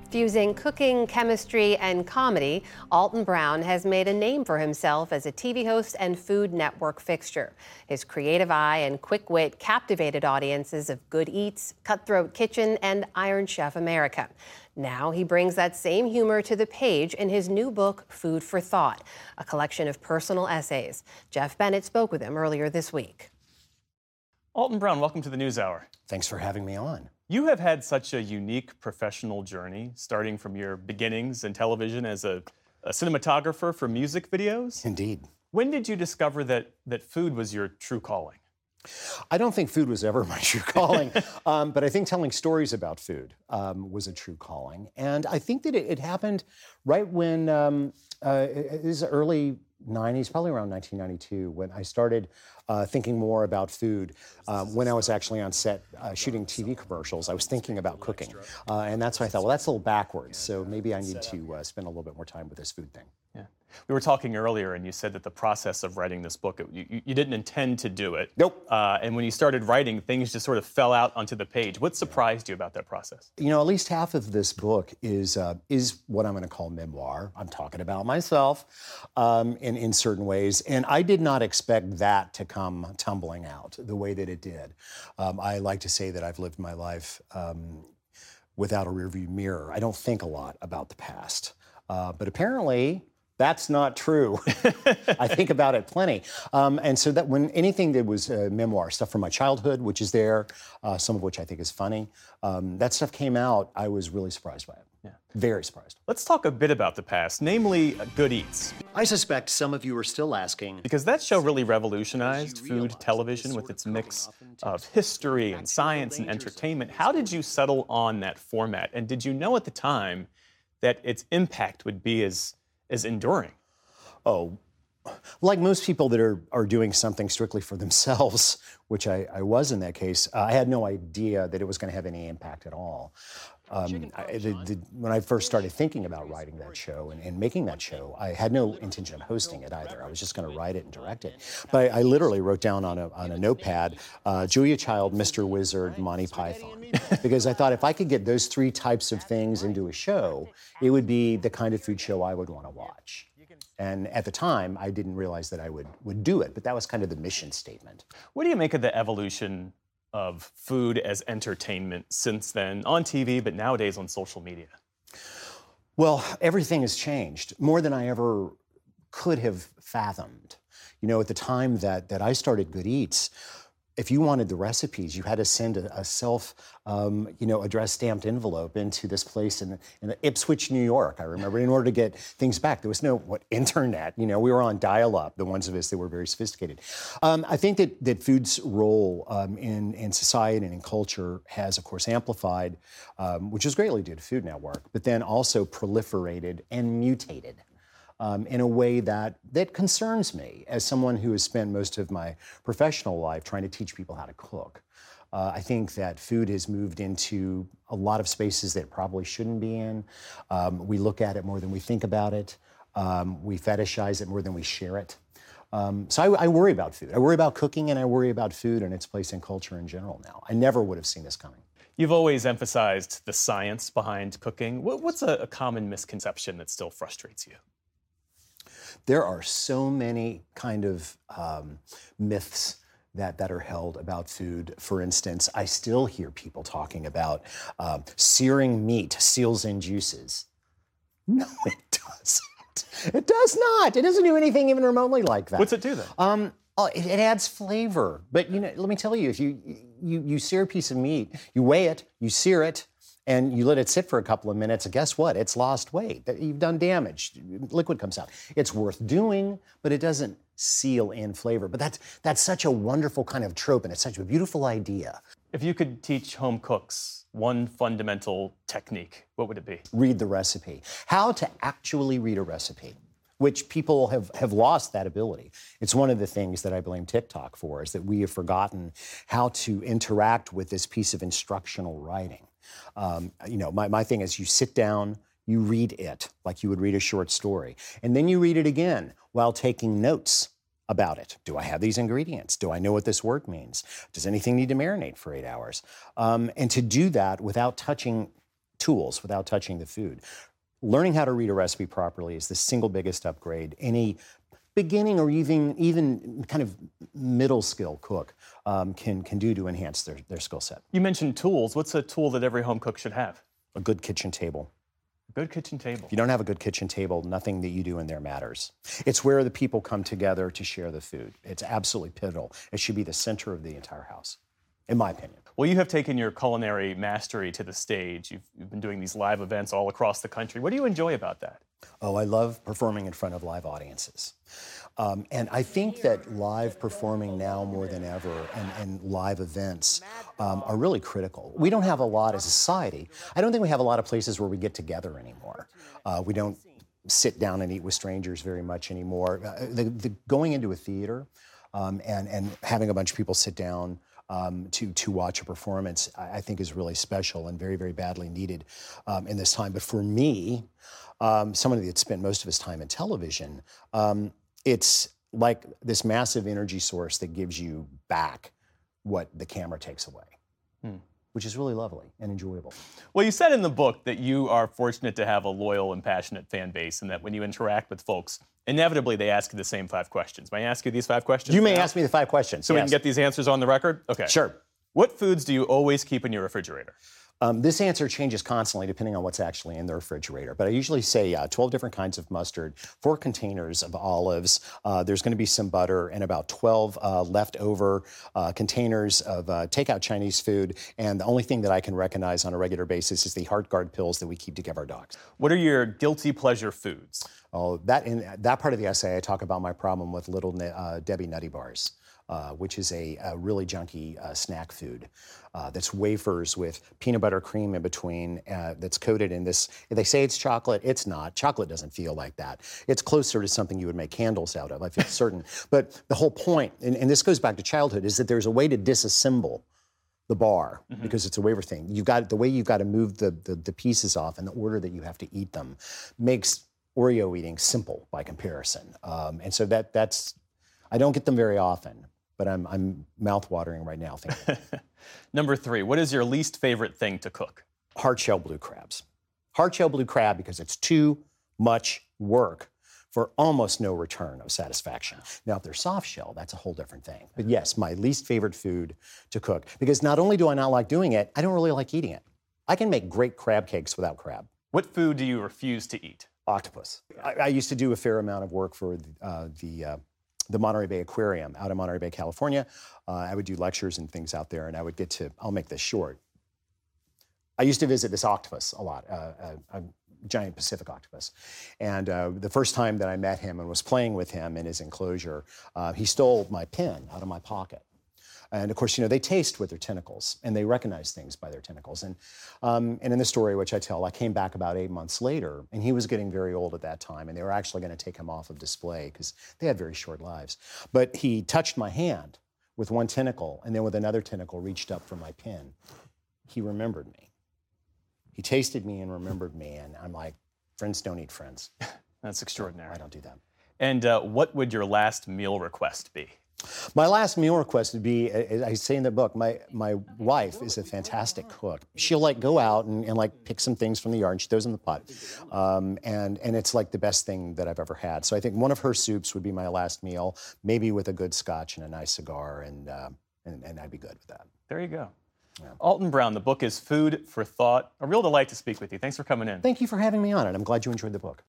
Fusing cooking, chemistry, and comedy, Alton Brown has made a name for himself as a TV host and Food Network fixture. His creative eye and quick wit captivated audiences of Good Eats, Cutthroat Kitchen, and Iron Chef America. Now he brings that same humor to the page in his new book, Food for Thought, a collection of personal essays. Jeff Bennett spoke with him earlier this week. Alton Brown, welcome to the NewsHour. Thanks for having me on. You have had such a unique professional journey, starting from your beginnings in television as a cinematographer for music videos. Indeed. When did you discover that food was your true calling? I don't think food was ever my true calling, but I think telling stories about food was a true calling. And I think that it happened right when, it was early 90s, probably around 1992, when I started thinking more about food. When I was actually on set shooting TV commercials, I was thinking about cooking. And that's why I thought, well, that's a little backwards, so maybe I need to spend a little bit more time with this food thing. Yeah. We were talking earlier, and you said that the process of writing this book, you didn't intend to do it. Nope. And when you started writing, things just sort of fell out onto the page. What surprised you about that process? You know, at least half of this book is what I'm going to call memoir. I'm talking about myself in certain ways, and I did not expect that to come tumbling out the way that it did. I like to say that I've lived my life without a rearview mirror. I don't think a lot about the past, but apparently that's not true. I think about it plenty. And so that when anything that was memoir, stuff from my childhood, which is there, some of which I think is funny, that stuff came out, I was really surprised by it. Yeah. Very surprised. Let's talk a bit about the past, namely Good Eats. I suspect some of you are still asking. Because that show really revolutionized food television with its mix of history and science and entertainment. How did you settle on that format? And did you know at the time that its impact would be as enduring? Oh, like most people that are doing something strictly for themselves, which I was in that case, I had no idea that it was going to have any impact at all. When I first started thinking about writing that show and making that show, I had no intention of hosting it either. I was just going to write it and direct it. But I literally wrote down on a notepad, Julia Child, Mr. Wizard, Monty Python. Because I thought if I could get those three types of things into a show, it would be the kind of food show I would want to watch. And at the time, I didn't realize that I would do it, but that was kind of the mission statement. What do you make of the evolution of food as entertainment since then, on TV, but nowadays on social media? Well, everything has changed, more than I ever could have fathomed. You know, at the time that I started Good Eats, if you wanted the recipes, you had to send a self-addressed stamped envelope into this place in Ipswich, New York, I remember, in order to get things back. There was no, internet? You know, we were on dial-up, the ones of us that were very sophisticated. I think that food's role in society and in culture has, of course, amplified, which is greatly due to Food Network, but then also proliferated and mutated. In a way that concerns me as someone who has spent most of my professional life trying to teach people how to cook. I think that food has moved into a lot of spaces that it probably shouldn't be in. We look at it more than we think about it. We fetishize it more than we share it. So I worry about food. I worry about cooking, and I worry about food and its place in culture in general now. I never would have seen this coming. You've always emphasized the science behind cooking. What's a common misconception that still frustrates you? There are so many kind of myths that are held about food. For instance, I still hear people talking about searing meat seals in juices. No, it doesn't. It does not. It doesn't do anything even remotely like that. What's it do then? It adds flavor. But you know, let me tell you, if you sear a piece of meat, you weigh it, you sear it, and you let it sit for a couple of minutes, and guess what? It's lost weight. You've done damage. Liquid comes out. It's worth doing, but it doesn't seal in flavor. But that's such a wonderful kind of trope, and it's such a beautiful idea. If you could teach home cooks one fundamental technique, what would it be? Read the recipe. How to actually read a recipe, which people have lost that ability. It's one of the things that I blame TikTok for, is that we have forgotten how to interact with this piece of instructional writing. My thing is, you sit down, you read it like you would read a short story, and then you read it again while taking notes about it. Do I have these ingredients? Do I know what this word means? Does anything need to marinate for 8 hours? And to do that without touching tools without touching the food. Learning how to read a recipe properly is the single biggest upgrade any beginning or even kind of middle skill cook can do to enhance their skill set. You mentioned tools. What's a tool that every home cook should have? A good kitchen table. A good kitchen table. If you don't have a good kitchen table, nothing that you do in there matters. It's where the people come together to share the food. It's absolutely pivotal. It should be the center of the entire house, in my opinion. Well, you have taken your culinary mastery to the stage. You've been doing these live events all across the country. What do you enjoy about that? Oh, I love performing in front of live audiences. And I think that live performing now more than ever and live events are really critical. We don't have a lot as a society. I don't think we have a lot of places where we get together anymore. We don't sit down and eat with strangers very much anymore. Going into a theater and having a bunch of people sit down to watch a performance, I think is really special and very, very badly needed in this time. But for me, somebody that spent most of his time in television, it's like this massive energy source that gives you back what the camera takes away, which is really lovely and enjoyable. Well, you said in the book that you are fortunate to have a loyal and passionate fan base, and that when you interact with folks, inevitably they ask you the same 5 questions. May I ask you these 5 questions? You may ask me the 5 questions. So we can get these answers on the record? Okay. Sure. What foods do you always keep in your refrigerator? This answer changes constantly depending on what's actually in the refrigerator. But I usually say 12 different kinds of mustard, 4 containers of olives. There's going to be some butter and about 12 leftover containers of takeout Chinese food. And the only thing that I can recognize on a regular basis is the HeartGard pills that we keep to give our dogs. What are your guilty pleasure foods? Oh, in that part of the essay, I talk about my problem with Little Debbie Nutty Bars. Which is a really junky snack food that's wafers with peanut butter cream in between that's coated in this. They say it's chocolate. It's not. Chocolate doesn't feel like that. It's closer to something you would make candles out of, I feel certain. But the whole point, and this goes back to childhood, is that there's a way to disassemble the bar because it's a wafer thing. The way you've got to move the pieces off and the order that you have to eat them makes Oreo eating simple by comparison. And so that's, I don't get them very often. But I'm mouth-watering right now thinking. Number 3, what is your least favorite thing to cook? Hard-shell blue crabs. Hard-shell blue crab because it's too much work for almost no return of satisfaction. Now, if they're soft-shell, that's a whole different thing. But yes, my least favorite food to cook, because not only do I not like doing it, I don't really like eating it. I can make great crab cakes without crab. What food do you refuse to eat? Octopus. I used to do a fair amount of work for the Monterey Bay Aquarium out in Monterey Bay, California. I would do lectures and things out there, and I would get to, I'll make this short. I used to visit this octopus a lot, a giant Pacific octopus. And the first time that I met him and was playing with him in his enclosure, he stole my pen out of my pocket. And of course, they taste with their tentacles, and they recognize things by their tentacles. And in the story, which I tell, I came back about 8 months later, and he was getting very old at that time, and they were actually going to take him off of display because they had very short lives. But he touched my hand with one tentacle, and then with another tentacle reached up for my pen. He remembered me. He tasted me and remembered me, and I'm like, friends don't eat friends. That's extraordinary. I don't do that. And what would your last meal request be? My last meal request would be, as I say in the book, my wife is a fantastic cook. She'll go out and pick some things from the yard and she throws them in the pot. And it's like the best thing that I've ever had. So I think one of her soups would be my last meal, maybe with a good scotch and a nice cigar, and I'd be good with that. There you go. Yeah. Alton Brown, the book is Food for Thought. A real delight to speak with you. Thanks for coming in. Thank you for having me on, and I'm glad you enjoyed the book.